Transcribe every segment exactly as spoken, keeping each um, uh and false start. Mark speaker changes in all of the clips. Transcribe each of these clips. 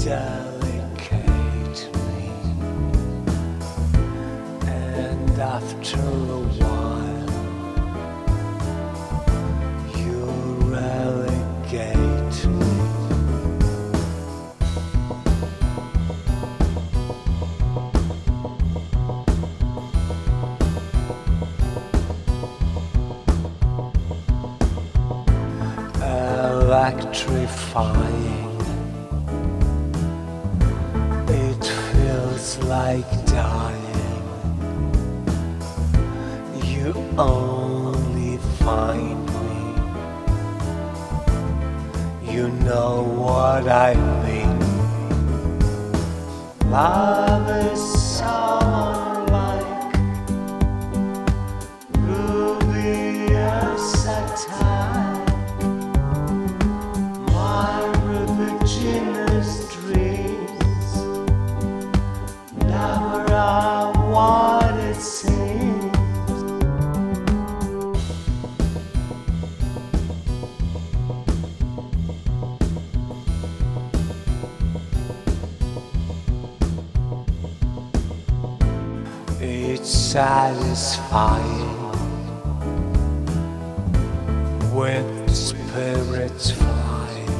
Speaker 1: delicately, and after a while you relegate me. Electrifying, it feels like dying. You only find me, you know what I mean. Love is so unlike ruby or satin. Dreams never are what it seems. It's satisfying with spirits flying.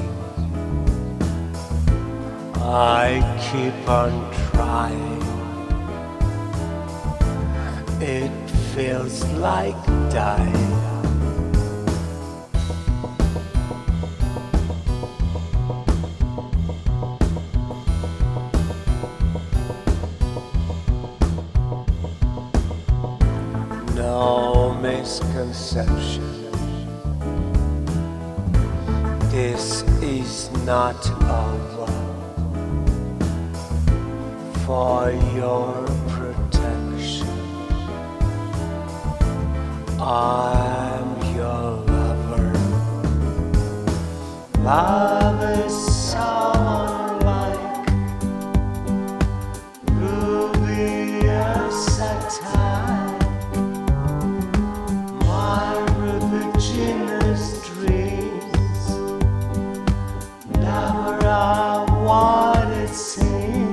Speaker 1: I keep on trying. It feels like dying. No misconception. This is not over. For your protection, I'm your lover. Love is so unlike ruby or satin. My rubiginous dreams never are what it seems.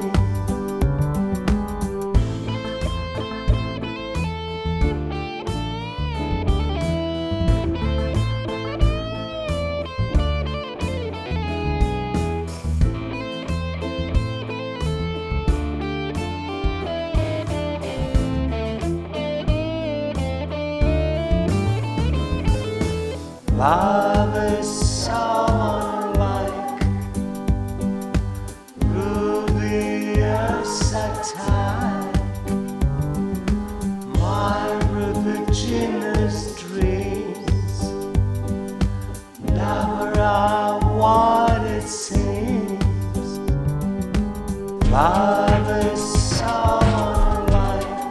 Speaker 1: Love is so unlike ruby or satin. My rubiginous dreams never are what it seems. Love is so unlike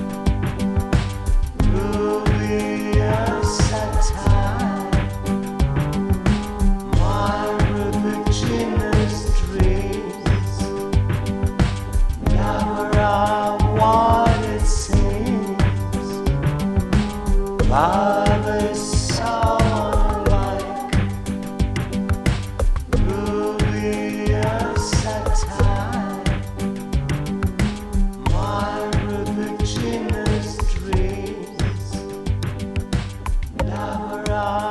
Speaker 1: ruby or satin. Love is so unlike ruby or satin. My rubiginous dreams never are.